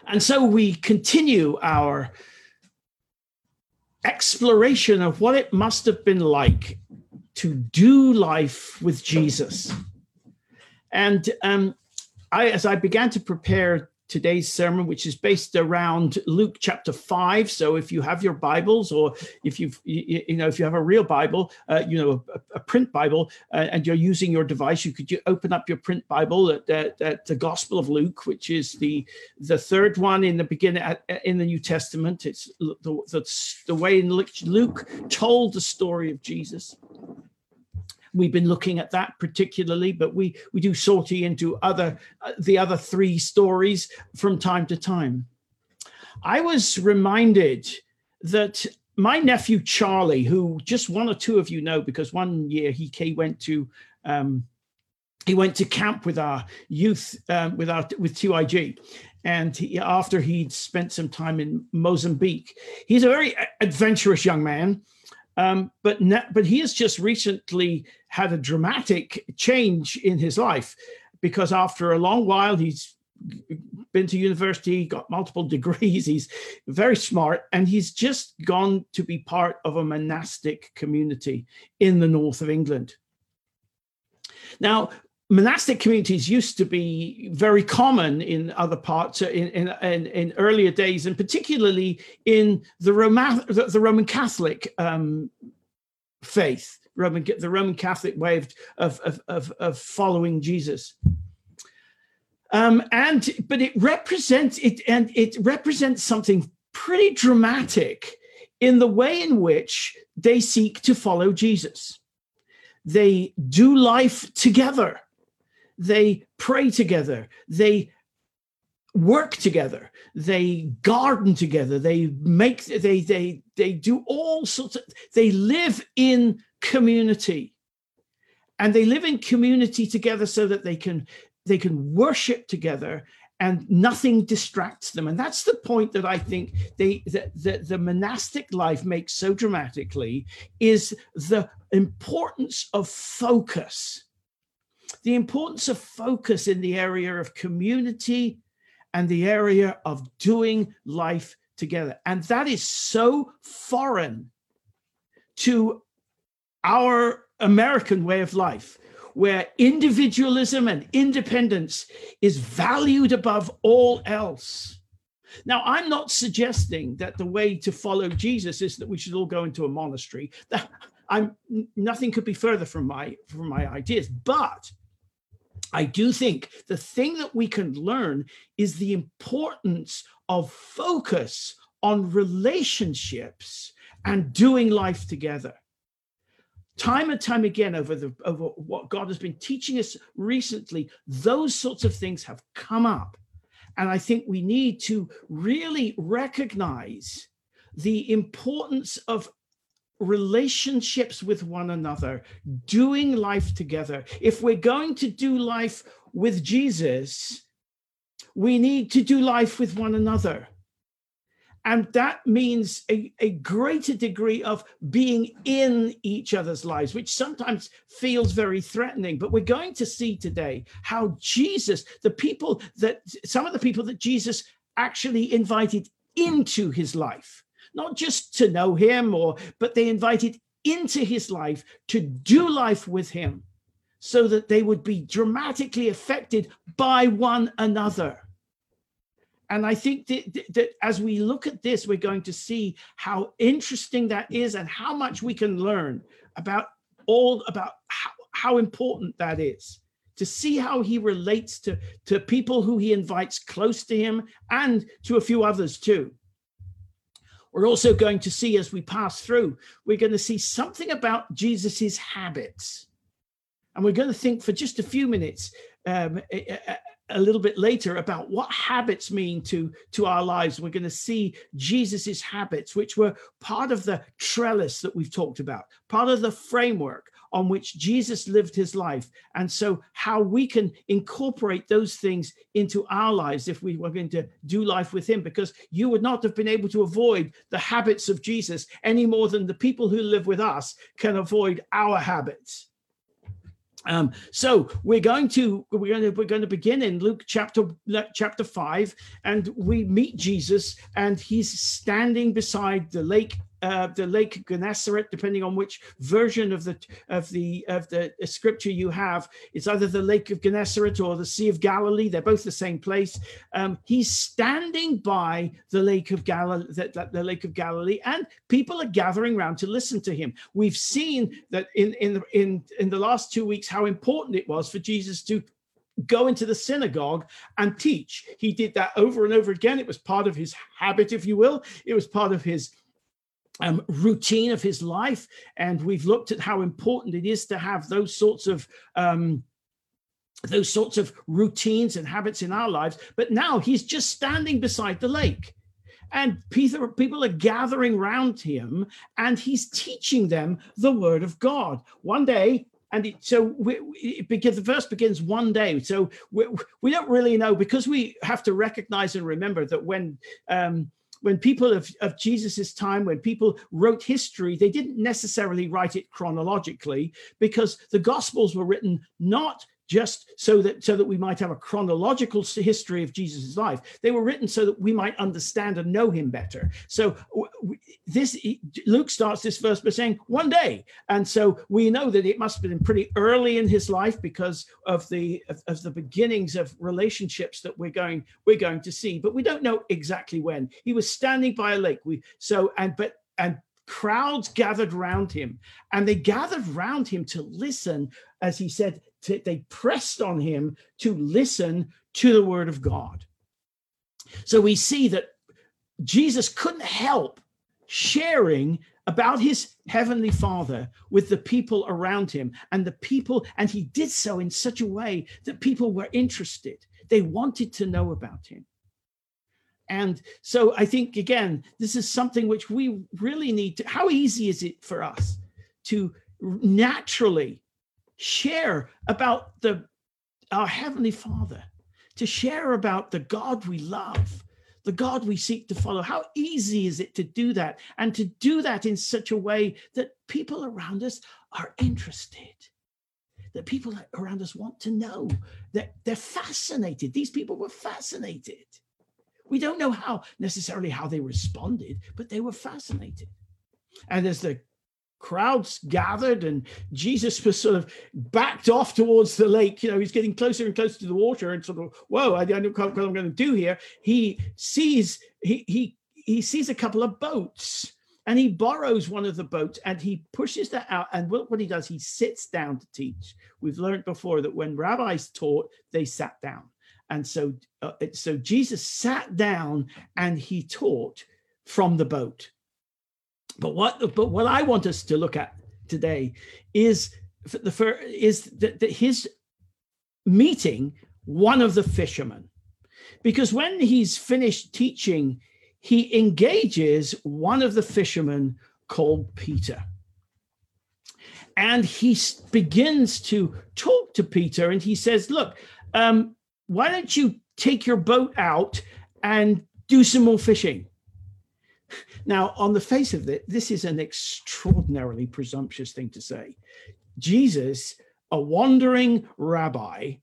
And so we continue our exploration of what it must have been like to do life with Jesus. And as I began to prepare today's sermon, which is based around Luke chapter 5. So if you have your Bibles, or if you have a real Bible, a print Bible, and you're using your device, you could open up your print Bible at the Gospel of Luke, which is the third one in the beginning in the New Testament. It's the way in which Luke told the story of Jesus. We've been looking at that particularly, but we do sortie into the other three stories from time to time. I was reminded that my nephew Charlie, who just one or two of you know, because one year he went to camp with our youth with 2IG, and after he'd spent some time in Mozambique, he's a very adventurous young man. But he has just recently had a dramatic change in his life, because after a long while, he's been to university, got multiple degrees, he's very smart, and he's just gone to be part of a monastic community in the north of England. Now, monastic communities used to be very common in other parts in earlier days, and particularly in the Roman Catholic faith, the Roman Catholic way of following Jesus. But it represents something pretty dramatic in the way in which they seek to follow Jesus. They do life together. They pray together, they work together, they garden together, they do all sorts of, they live in community. And they live in community together so that they can worship together and nothing distracts them. And that's the point that I think that the monastic life makes so dramatically, is the importance of focus. The importance of focus in the area of community and the area of doing life together. And that is so foreign to our American way of life, where individualism and independence is valued above all else. Now, I'm not suggesting that the way to follow Jesus is that we should all go into a monastery. Nothing could be further from my ideas, but I do think the thing that we can learn is the importance of focus on relationships and doing life together. Time and time again, over what God has been teaching us recently, those sorts of things have come up. And I think we need to really recognize the importance of relationships with one another, doing life together. If we're going to do life with Jesus, we need to do life with one another. And that means a greater degree of being in each other's lives, which sometimes feels very threatening. But we're going to see today how Jesus, some of the people that Jesus actually invited into his life, not just to know him, but they invited into his life to do life with him, so that they would be dramatically affected by one another. And I think that as we look at this, we're going to see how interesting that is and how much we can learn about how important that is, to see how he relates to people who he invites close to him and to a few others too. We're also going to see, as we pass through, we're going to see something about Jesus's habits. And we're going to think for just a few minutes a little bit later about what habits mean to our lives. We're going to see Jesus's habits, which were part of the trellis that we've talked about, part of the framework on which Jesus lived his life. And so how we can incorporate those things into our lives if we were going to do life with him, because you would not have been able to avoid the habits of Jesus any more than the people who live with us can avoid our habits. So we're going to begin in Luke chapter 5, and we meet Jesus, and he's standing beside the lake Gennesaret, depending on which version of the scripture you have. It's either the Lake of Gennesaret or the Sea of Galilee. They're both the same place. He's standing by the Lake of Galilee, and people are gathering around to listen to him. We've seen that in the last 2 weeks how important it was for Jesus to go into the synagogue and teach. He did that over and over again. It was part of his habit, if you will. It was part of his routine of his life, and we've looked at how important it is to have those sorts of routines and habits in our lives. But now he's just standing beside the lake, and people are gathering around him, and he's teaching them the word of God. One day, and the verse begins one day. So we don't really know, because we have to recognize and remember that when people of Jesus's time, when people wrote history, they didn't necessarily write it chronologically, because the Gospels were written not just so that we might have a chronological history of Jesus's life. They were written so that we might understand and know him better. So Luke starts this verse by saying one day, and so we know that it must have been pretty early in his life because of the beginnings of relationships that we're going to see, but we don't know exactly when. He was standing by a lake. And crowds gathered round him, and they gathered round him to listen, as he said. They pressed on him to listen to the word of God. So we see that Jesus couldn't help sharing about his heavenly Father with the people around him, and he did so in such a way that people were interested. They wanted to know about him. And so I think, again, this is something which we really need to. How easy is it for us to naturally share about our Heavenly Father, to share about the God we love, the God we seek to follow? How easy is it to do that, and to do that in such a way that people around us are interested, that people around us want to know, that they're fascinated. These people were fascinated. We don't know necessarily how they responded, but they were fascinated. And as the crowds gathered and Jesus was sort of backed off towards the lake, he's getting closer and closer to the water, and sort of, whoa, I don't know what I'm going to do here. He sees a couple of boats, and he borrows one of the boats, and he pushes that out. And what he does, he sits down to teach. We've learned before that when rabbis taught, they sat down. And so Jesus sat down and he taught from the boat. But what I want us to look at today is that his meeting one of the fishermen, because when he's finished teaching, he engages one of the fishermen called Peter, and he begins to talk to Peter, and he says, "Look, why don't you take your boat out and do some more fishing?" Now, on the face of it, this is an extraordinarily presumptuous thing to say. Jesus, a wandering rabbi,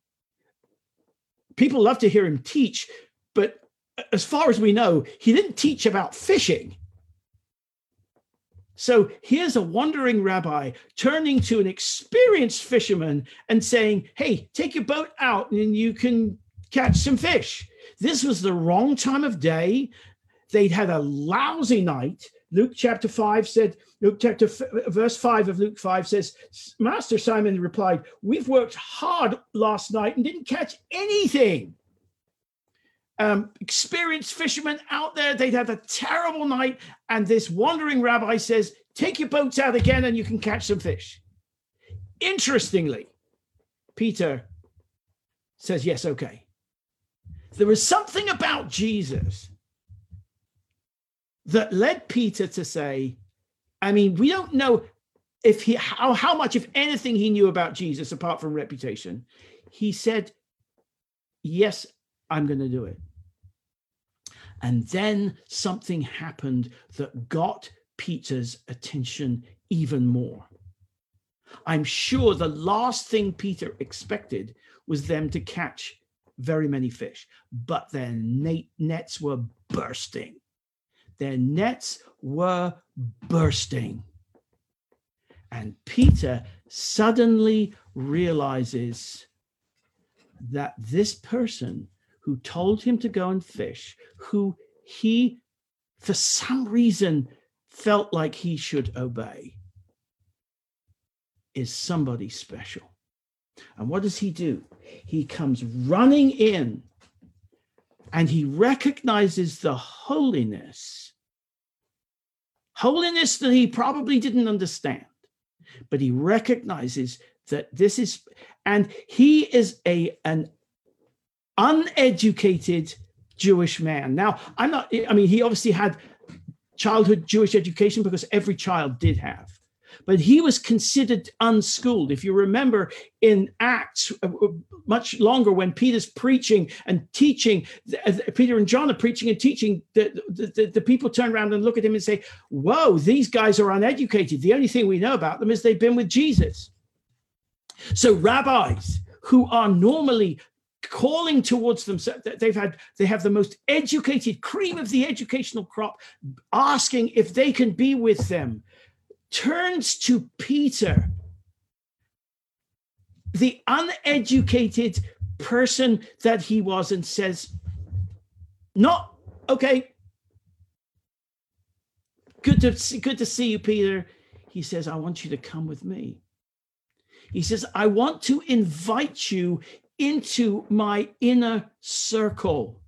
people love to hear him teach, but as far as we know, he didn't teach about fishing. So here's a wandering rabbi turning to an experienced fisherman and saying, "Hey, take your boat out and you can catch some fish." This was the wrong time of day. They'd had a lousy night. Verse 5 of Luke 5 says, "Master," Simon replied, "we've worked hard last night and didn't catch anything." Experienced fishermen out there, they'd had a terrible night. And this wandering rabbi says, "Take your boats out again and you can catch some fish." Interestingly, Peter says, "Yes, okay." There was something about Jesus that led Peter to say, we don't know if how much, if anything, he knew about Jesus apart from reputation. He said, "Yes, I'm going to do it." And then something happened that got Peter's attention even more. I'm sure the last thing Peter expected was them to catch very many fish, but their nets were bursting. Their nets were bursting. And Peter suddenly realizes that this person who told him to go and fish, who he, for some reason, felt like he should obey, is somebody special. And what does he do? He comes running in and he recognizes the holiness that he probably didn't understand, but he recognizes that this is, and he is an uneducated Jewish man. Now, he obviously had childhood Jewish education because every child did have, but he was considered unschooled. If you remember in Acts, much longer, when Peter's preaching and teaching, Peter and John are preaching and teaching, the people turn around and look at him and say, whoa, these guys are uneducated. The only thing we know about them is they've been with Jesus. So rabbis who are normally calling towards themselves, they have the most educated, cream of the educational crop, asking if they can be with them, turns to Peter, the uneducated person that he was, and says, "Not okay. Good to see you, Peter." He says, "I want you to come with me." He says, "I want to invite you into my inner circle.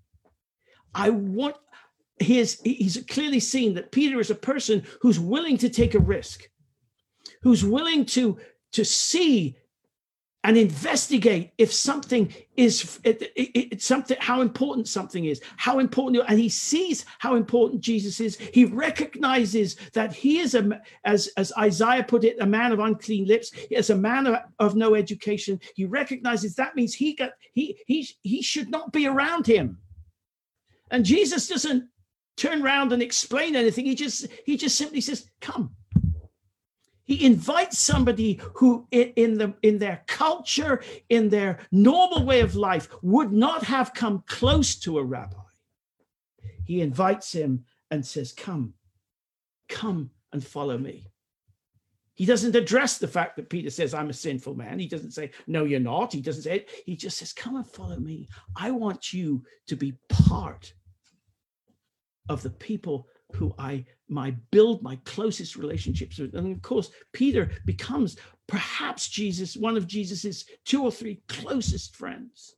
He's clearly seen that Peter is a person who's willing to take a risk, who's willing to see and investigate if something is something, how important something is, how important, and he sees how important Jesus is. He recognizes that he is as Isaiah put it, a man of unclean lips. He is a man of no education. He recognizes that means he should not be around him. And Jesus doesn't turn around and explain anything. He just simply says, "Come." He invites somebody who in their culture, in their normal way of life, would not have come close to a rabbi. He invites him and says, come and follow me. He doesn't address the fact that Peter says, "I'm a sinful man." He doesn't say, "No, you're not." He doesn't say it. He just says, "Come and follow me. I want you to be part of the people who I build my closest relationships with." And of course, Peter becomes perhaps one of Jesus's 2 or 3 closest friends.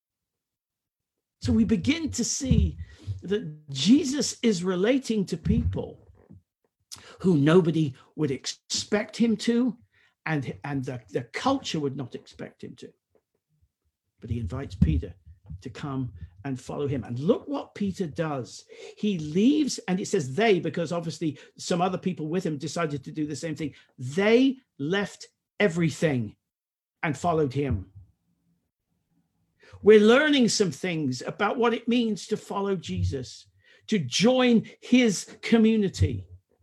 So we begin to see that Jesus is relating to people who nobody would expect him to, and the culture would not expect him to. But he invites Peter to come and follow him. And look what Peter does. He leaves, and it says they, because obviously some other people with him decided to do the same thing. They left everything and followed him. We're learning some things about what it means to follow Jesus, to join his community.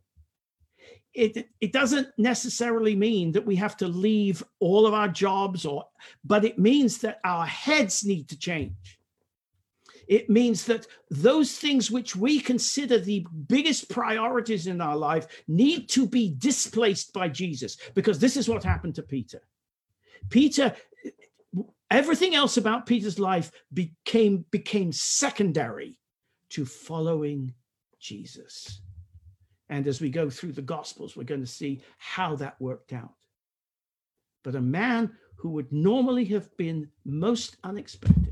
It doesn't necessarily mean that we have to leave all of our jobs, but it means that our heads need to change. It means that those things which we consider the biggest priorities in our life need to be displaced by Jesus, because this is what happened to Peter. Everything else about Peter's life became secondary to following Jesus. And as we go through the Gospels, we're going to see how that worked out. But a man who would normally have been most unexpected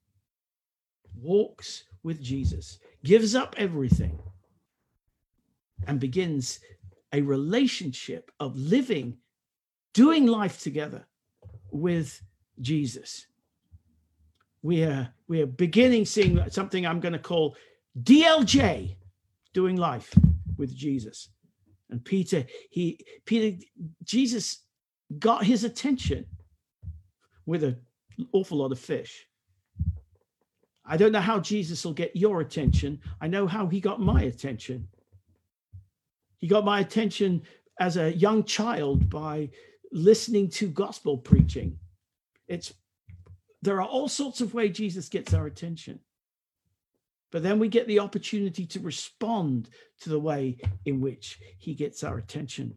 walks with Jesus, gives up everything, and begins a relationship of living, doing life together with Jesus. We are beginning seeing something I'm going to call DLJ, doing life with Jesus. And Jesus got his attention with an awful lot of fish. I don't know how Jesus will get your attention. I know how he got my attention. He got my attention as a young child by listening to gospel preaching. There are all sorts of ways Jesus gets our attention. But then we get the opportunity to respond to the way in which he gets our attention.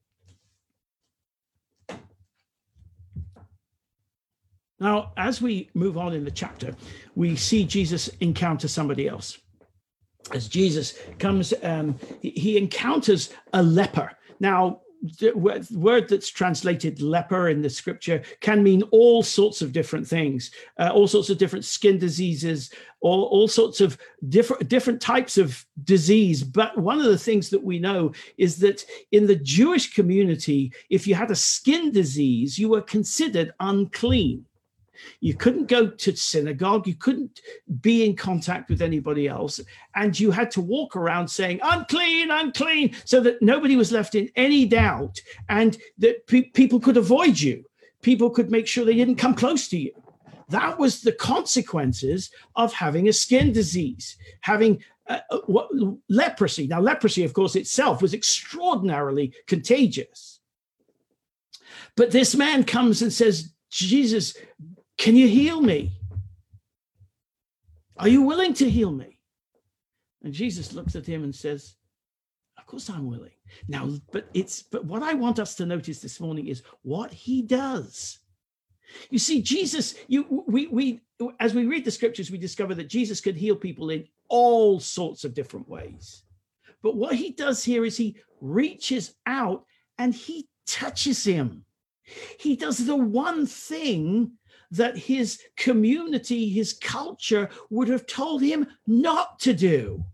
Now, as we move on in the chapter, we see Jesus encounter somebody else. As Jesus comes, he encounters a leper. Now, the word that's translated leper in the scripture can mean all sorts of different things, all sorts of different skin diseases, all sorts of different types of disease. But one of the things that we know is that in the Jewish community, if you had a skin disease, you were considered unclean. You couldn't go to synagogue. You couldn't be in contact with anybody else. And you had to walk around saying, unclean, unclean, so that nobody was left in any doubt and that people could avoid you. People could make sure they didn't come close to you. That was the consequences of having a skin disease, having leprosy. Now, leprosy, of course, itself was extraordinarily contagious. But this man comes and says, Jesus, can you heal me? Are you willing to heal me? And Jesus looks at him and says, of course I'm willing. Now, but what I want us to notice this morning is what he does. You see, Jesus, as we read the scriptures, we discover that Jesus could heal people in all sorts of different ways. But what he does here is he reaches out and he touches him. He does the one thing that his community, his culture would have told him not to do.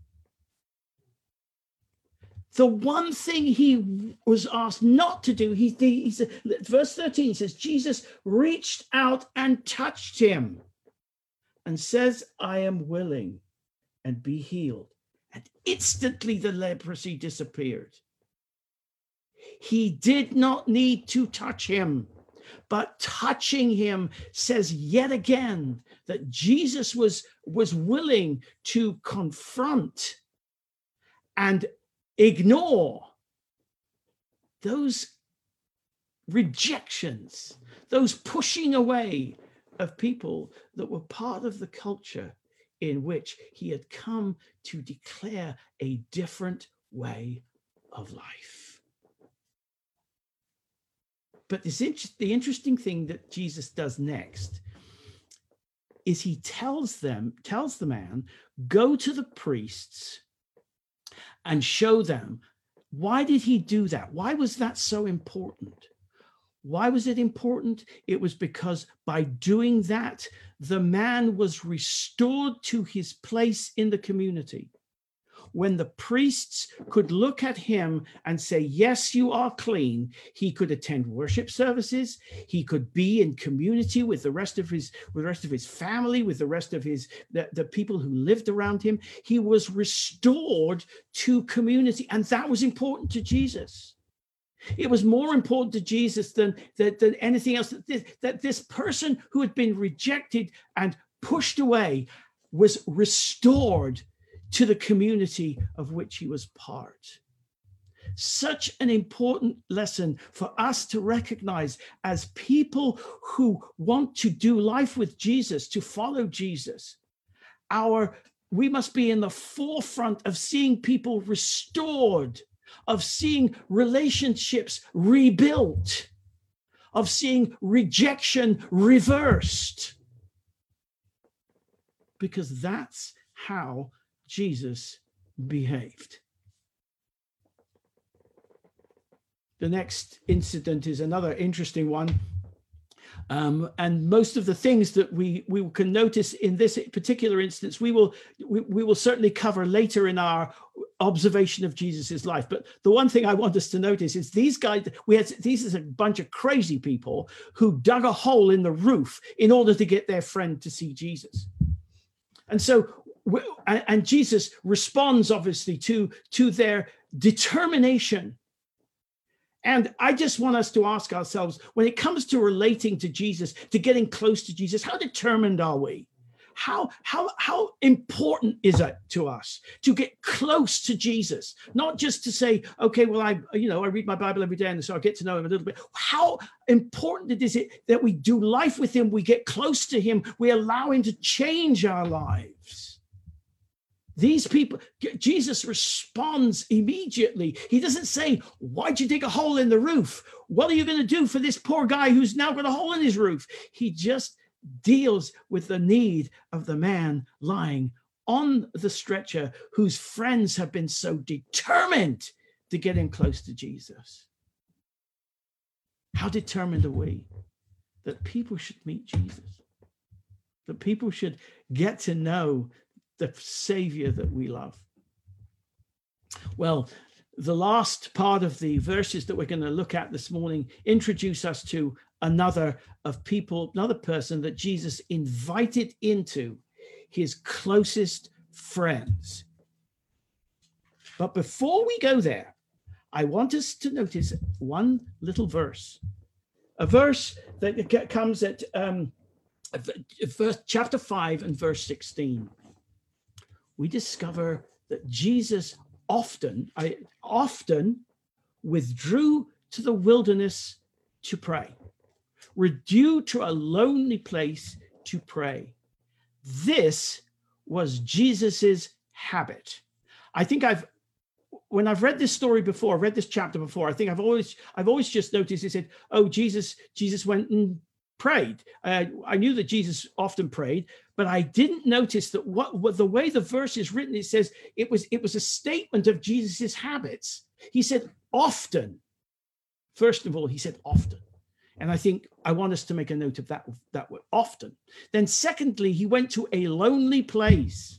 The one thing he was asked not to do, he said, verse 13 says, Jesus reached out and touched him and says, I am willing, and be healed. And instantly the leprosy disappeared. He did not need to touch him. But touching him says yet again that Jesus was willing to confront and ignore those rejections, those pushing away of people that were part of the culture in which he had come to declare a different way of life. But the interesting thing that Jesus does next is he tells the man, go to the priests and show them. Why did he do that? Why was that so important? Why was it important? It was because by doing that, the man was restored to his place in the community. When the priests could look at him and say, yes, you are clean, he could attend worship services. He could be in community with the rest of his family, with the rest of the people who lived around him. He was restored to community. And that was important to Jesus. It was more important to Jesus than anything else, that this person who had been rejected and pushed away was restored to the community of which he was part. Such an important lesson for us to recognize as people who want to do life with Jesus, to follow Jesus. We must be in the forefront of seeing people restored, of seeing relationships rebuilt, of seeing rejection reversed. Because that's how Jesus behaved. The next incident is another interesting one. And most of the things that we can notice in this particular instance, we will certainly cover later in our observation of Jesus's life. But the one thing I want us to notice is these guys, these is a bunch of crazy people who dug a hole in the roof in order to get their friend to see Jesus. And so, and Jesus responds obviously to their determination. And I just want us to ask ourselves, when it comes to relating to Jesus, to getting close to Jesus, how determined are we? How important is it to us to get close to Jesus? Not just to say, okay, well, I read my Bible every day, and so I get to know him a little bit. How important is it that we do life with him, we get close to him, we allow him to change our lives? These people, Jesus responds immediately. He doesn't say, why'd you dig a hole in the roof? What are you going to do for this poor guy who's now got a hole in his roof? He just deals with the need of the man lying on the stretcher, whose friends have been so determined to get him close to Jesus. How determined are we that people should meet Jesus? That people should get to know the Savior that we love? Well, the last part of the verses that we're going to look at this morning introduce us to another person that Jesus invited into his closest friends. But before we go there, I want us to notice one little verse, a verse that comes at chapter 5 and verse 16. We discover that Jesus often withdrew to the wilderness to pray, withdrew to a lonely place to pray. This was Jesus's habit. I think when I've read this story before, read this chapter before, I think I've always just noticed it said, oh, Jesus went and prayed. I knew that Jesus often prayed, but I didn't notice that what the way the verse is written, it says it was a statement of Jesus's habits. He said often. First of all, he said often. And I think I want us to make a note of that word, often. Then secondly, he went to a lonely place.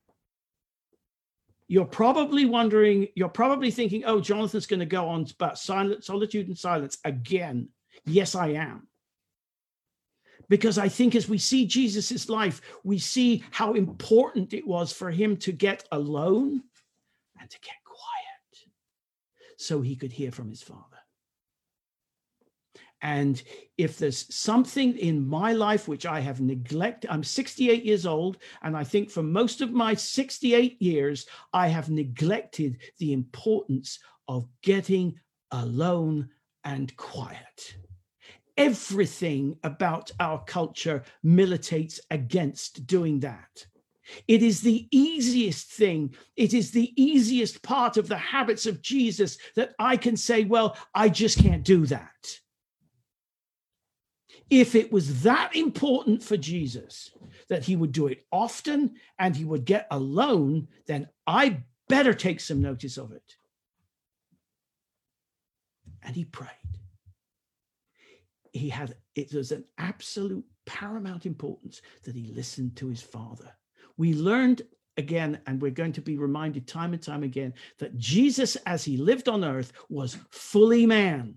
You're probably thinking, oh, Jonathan's going to go on about solitude and silence again. Yes, I am. Because I think as we see Jesus's life, we see how important it was for him to get alone and to get quiet so he could hear from his Father. And if there's something in my life which I have neglected, I'm 68 years old, and I think for most of my 68 years, I have neglected the importance of getting alone and quiet. Everything about our culture militates against doing that. It is the easiest thing. It is the easiest part of the habits of Jesus that I can say, well, I just can't do that. If it was that important for Jesus that he would do it often and he would get alone, then I better take some notice of it. And he prayed. It was an absolute paramount importance that he listened to his Father. We learned again, and we're going to be reminded time and time again, that Jesus, as he lived on earth, was fully man.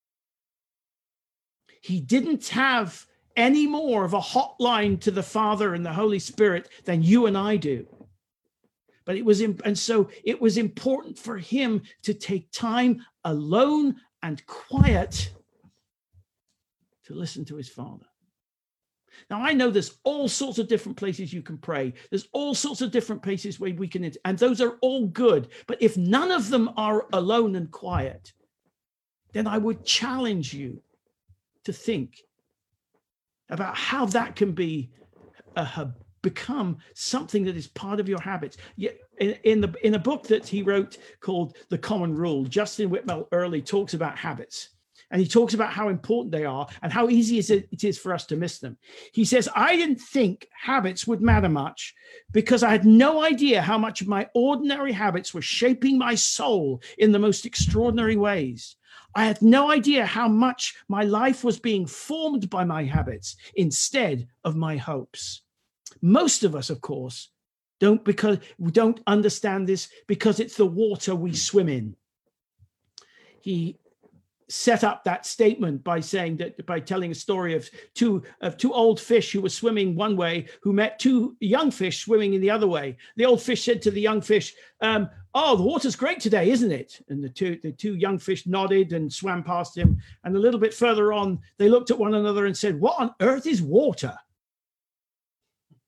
He didn't have any more of a hotline to the Father and the Holy Spirit than you and I do. But it was important for him to take time alone and quiet to listen to his Father. Now, I know there's all sorts of different places you can pray. There's all sorts of different places where we can, and those are all good. But if none of them are alone and quiet, then I would challenge you to think about how that can become something that is part of your habits. In a book that he wrote called The Common Rule, Justin Whitmell Earley talks about habits. And he talks about how important they are and how easy it is for us to miss them. He says, I didn't think habits would matter much because I had no idea how much of my ordinary habits were shaping my soul in the most extraordinary ways. I had no idea how much my life was being formed by my habits instead of my hopes. Most of us, of course, because we don't understand this because it's the water we swim in. He set up that statement by telling a story of two old fish who were swimming one way, who met two young fish swimming in the other way. The old fish said to the young fish, oh, the water's great today, isn't it? And the two young fish nodded and swam past him. And a little bit further on, they looked at one another and said, what on earth is water?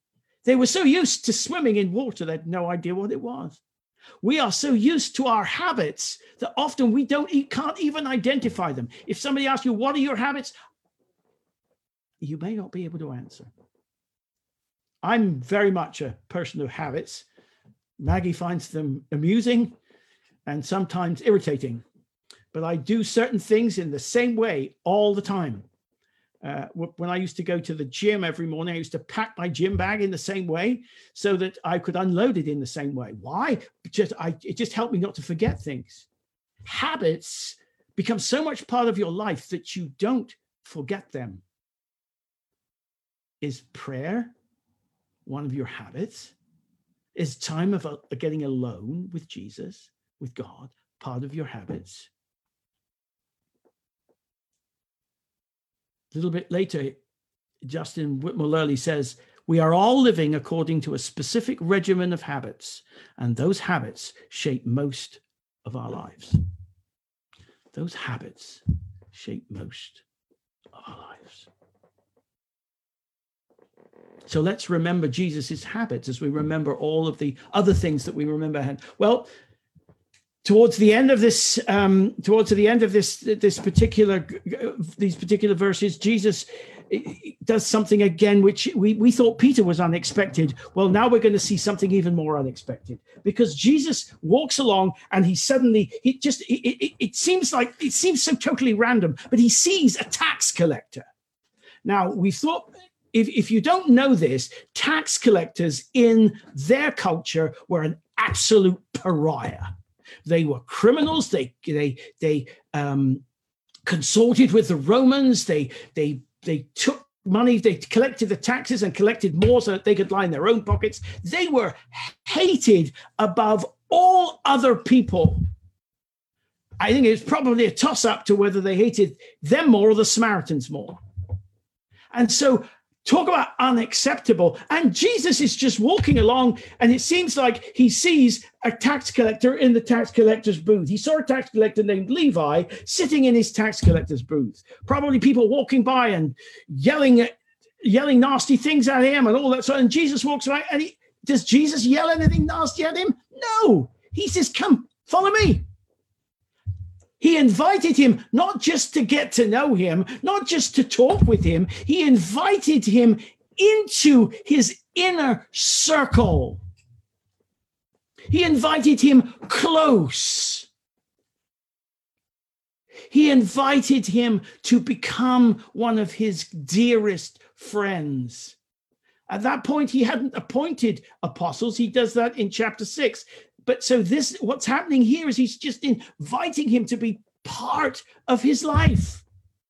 They were so used to swimming in water, they had no idea what it was. We are so used to our habits that often we can't even identify them. If somebody asks you, what are your habits? You may not be able to answer. I'm very much a person of habits. Maggie finds them amusing and sometimes irritating, but I do certain things in the same way all the time. When I used to go to the gym every morning, I used to pack my gym bag in the same way so that I could unload it in the same way. Why? It just helped me not to forget things. Habits become so much part of your life that you don't forget them. Is prayer one of your habits? Is time of getting alone with Jesus, with God, part of your habits? A little bit later, Justin Whitmore Lurley says, we are all living according to a specific regimen of habits, and those habits shape most of our lives. Those habits shape most of our lives. So let's remember Jesus's habits as we remember all of the other things that we remember. Well, towards the end of this, these particular verses, Jesus does something again, which we thought Peter was unexpected. Well, now we're going to see something even more unexpected, because Jesus walks along and it seems so totally random, but he sees a tax collector. Now, we thought, if you don't know this, tax collectors in their culture were an absolute pariah. They were criminals. They consorted with the Romans. They took money. They collected the taxes and collected more so that they could line their own pockets. They were hated above all other people. I think it's probably a toss-up to whether they hated them more or the Samaritans more. And so, talk about unacceptable. And Jesus is just walking along, and it seems like he sees a tax collector in the tax collector's booth. He saw a tax collector named Levi sitting in his tax collector's booth. Probably people walking by and yelling nasty things at him and all that sort. And Jesus walks by, and does Jesus yell anything nasty at him? No. He says, "Come, follow me." He invited him not just to get to know him, not just to talk with him. He invited him into his inner circle. He invited him close. He invited him to become one of his dearest friends. At that point, he hadn't appointed apostles. He does that in chapter 6. But so what's happening here is he's just inviting him to be part of his life.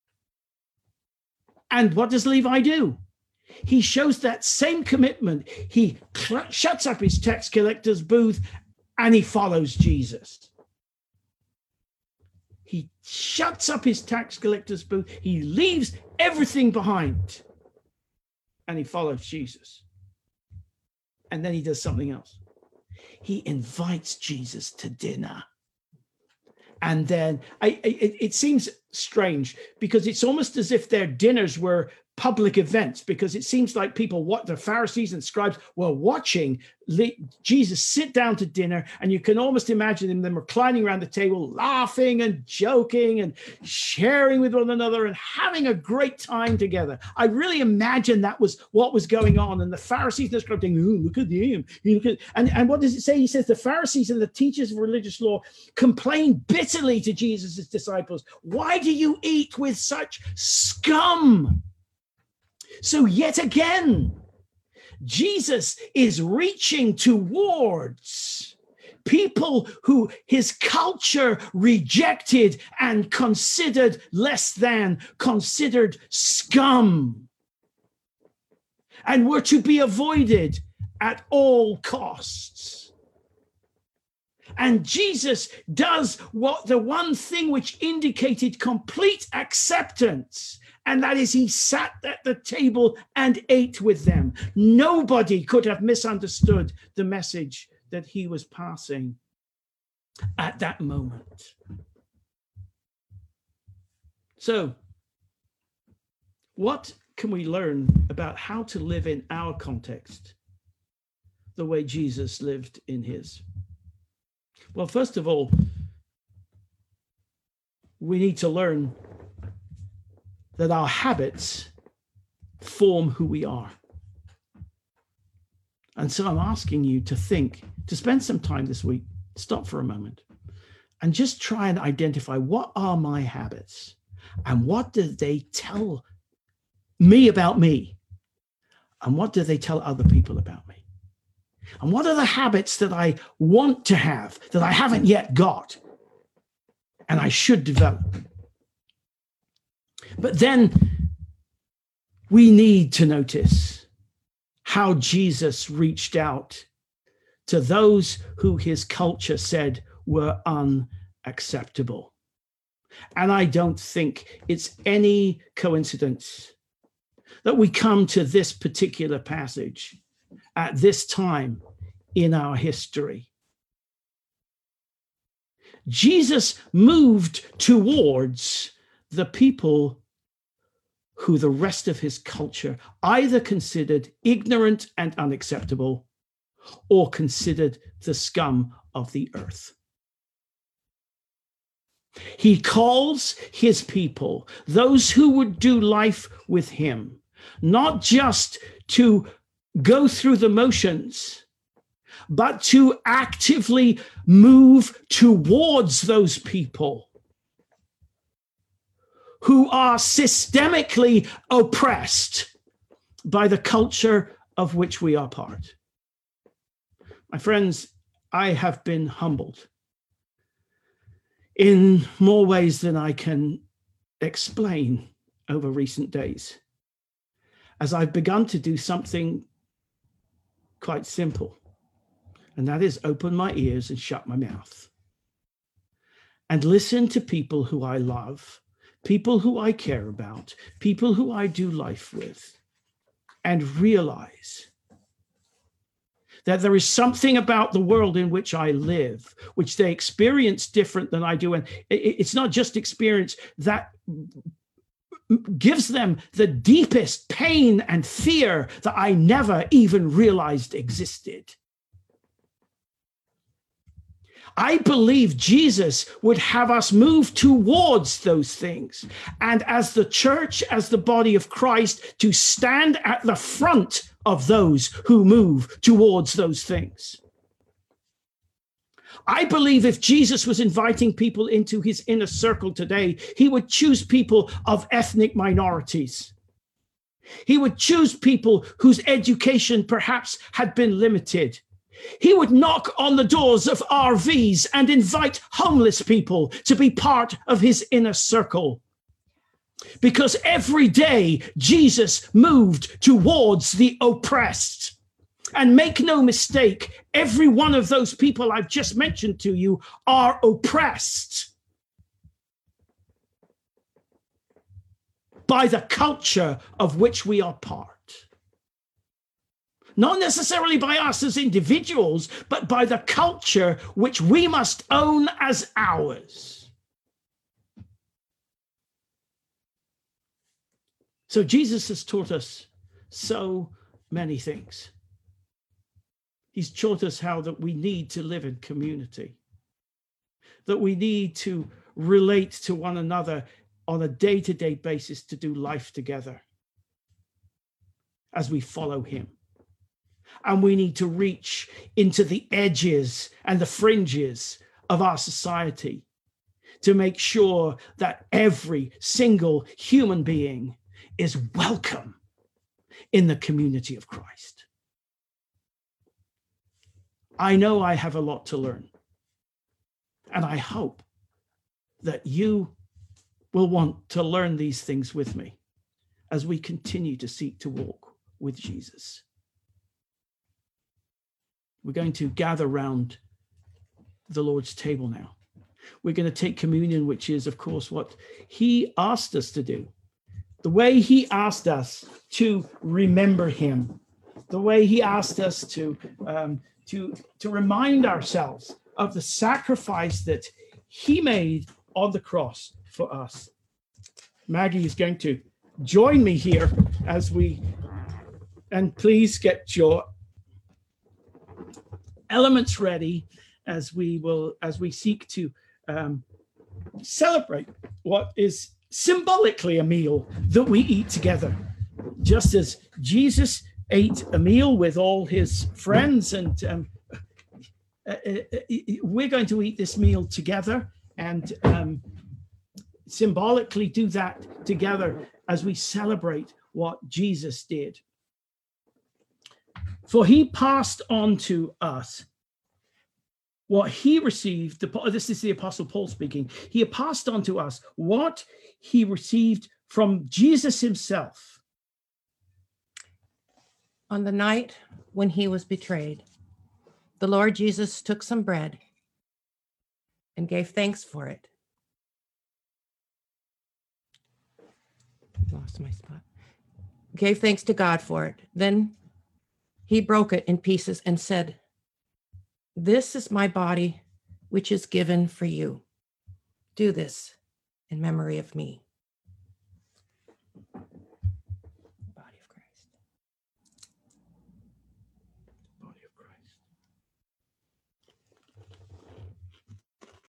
And what does Levi do? He shows that same commitment. He shuts up his tax collector's booth and he follows Jesus. He shuts up his tax collector's booth. He leaves everything behind and he follows Jesus. And then he does something else. He invites Jesus to dinner. And then it seems strange because it's almost as if their dinners were public events, because it seems like the Pharisees and scribes were watching Jesus sit down to dinner, and you can almost imagine them reclining around the table, laughing and joking and sharing with one another and having a great time together. I really imagine that was what was going on. And the Pharisees and the scribes saying, "Oh, look at him." And what does it say? He says the Pharisees and the teachers of religious law complained bitterly to Jesus' disciples. "Why do you eat with such scum?" So yet again, Jesus is reaching towards people who his culture rejected and considered less than, considered scum, and were to be avoided at all costs. And Jesus does the one thing which indicated complete acceptance, and that is he sat at the table and ate with them. Nobody could have misunderstood the message that he was passing at that moment. So, what can we learn about how to live in our context the way Jesus lived in his? Well, first of all, we need to learn that our habits form who we are. And so I'm asking you to spend some time this week, stop for a moment, and just try and identify, what are my habits and what do they tell me about me? And what do they tell other people about me? And what are the habits that I want to have that I haven't yet got and I should develop? But then we need to notice how Jesus reached out to those who his culture said were unacceptable. And I don't think it's any coincidence that we come to this particular passage at this time in our history. Jesus moved towards the people who the rest of his culture either considered ignorant and unacceptable or considered the scum of the earth. He calls his people, those who would do life with him, not just to go through the motions, but to actively move towards those people who are systemically oppressed by the culture of which we are part. My friends, I have been humbled in more ways than I can explain over recent days, as I've begun to do something quite simple, and that is open my ears and shut my mouth and listen to people who I love, people who I care about, people who I do life with, and realize that there is something about the world in which I live, which they experience different than I do. And it's not just experience that gives them the deepest pain and fear that I never even realized existed. I believe Jesus would have us move towards those things. And as the church, as the body of Christ, to stand at the front of those who move towards those things. I believe if Jesus was inviting people into his inner circle today, he would choose people of ethnic minorities. He would choose people whose education perhaps had been limited. He would knock on the doors of RVs and invite homeless people to be part of his inner circle. Because every day Jesus moved towards the oppressed. And make no mistake, every one of those people I've just mentioned to you are oppressed by the culture of which we are part. Not necessarily by us as individuals, but by the culture which we must own as ours. So Jesus has taught us so many things. He's taught us how that we need to live in community, that we need to relate to one another on a day-to-day basis to do life together as we follow him. And we need to reach into the edges and the fringes of our society to make sure that every single human being is welcome in the community of Christ. I know I have a lot to learn, and I hope that you will want to learn these things with me as we continue to seek to walk with Jesus. We're going to gather round the Lord's table now. We're going to take communion, which is, of course, what he asked us to do. The way he asked us to remember him. The way he asked us to remind ourselves of the sacrifice that he made on the cross for us. Maggie is going to join me here and please get your elements ready as we seek to celebrate what is symbolically a meal that we eat together. Just as Jesus ate a meal with all his friends, and we're going to eat this meal together and symbolically do that together as we celebrate what Jesus did. For he passed on to us what he received. This is the Apostle Paul speaking. He passed on to us what he received from Jesus himself. On the night when he was betrayed, the Lord Jesus took some bread and gave thanks for it. Lost my spot. Gave thanks to God for it. Then he broke it in pieces and said, "This is my body, which is given for you. Do this in memory of me."